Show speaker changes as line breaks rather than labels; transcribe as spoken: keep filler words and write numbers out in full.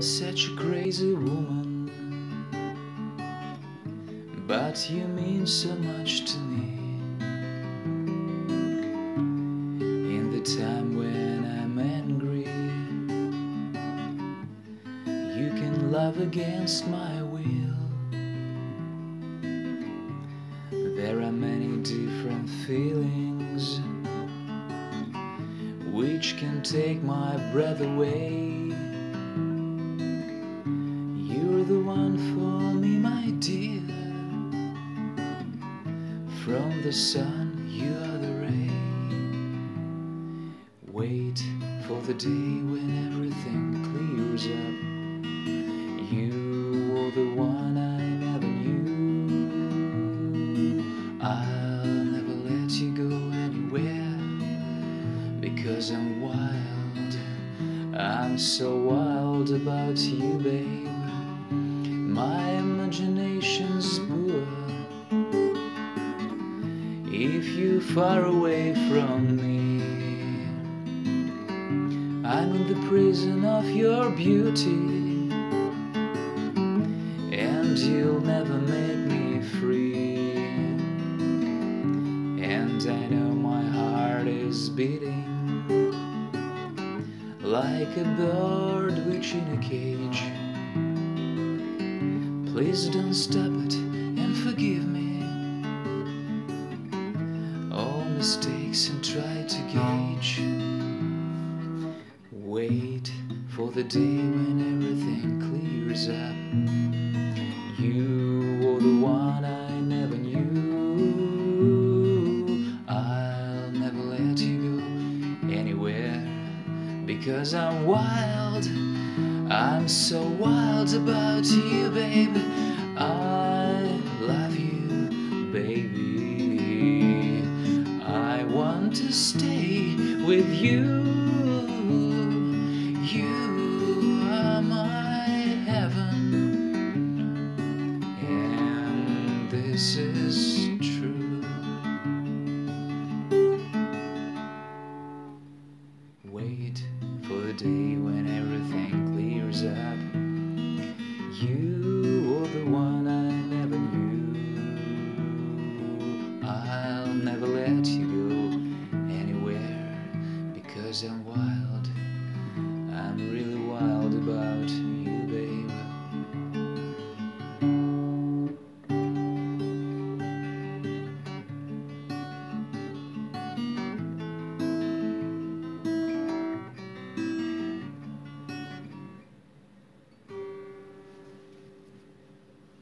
such a crazy woman, but you mean so much to me. In the time when I'm angry, you can love against my will. There are many different feelings which can take my breath away. You're the one for me, my dear. From the sun, you are the ray. Wait for the day when everything clears up. You are the one I never knew. I'll never let you go anywhere, because I'm wild. I'm so wild about you, babe. My imagination's poor if you're far away from me. I'm in the prison of your beauty, and you'll never make me free. And I know my heart is beating like a bird which in a cage. Please don't stop it and forgive me all mistakes and try to gauge. Wait for the day when everything clears up. You are the one I never knew. I'll never let you go anywhere, because I'm wild. I'm so wild about you, baby. I love you, baby. I want to stay with you. You are my heaven, and this is true. Wait for the day when everything clears up. You are the one I never knew. I'll never let you go anywhere, because I'm wild.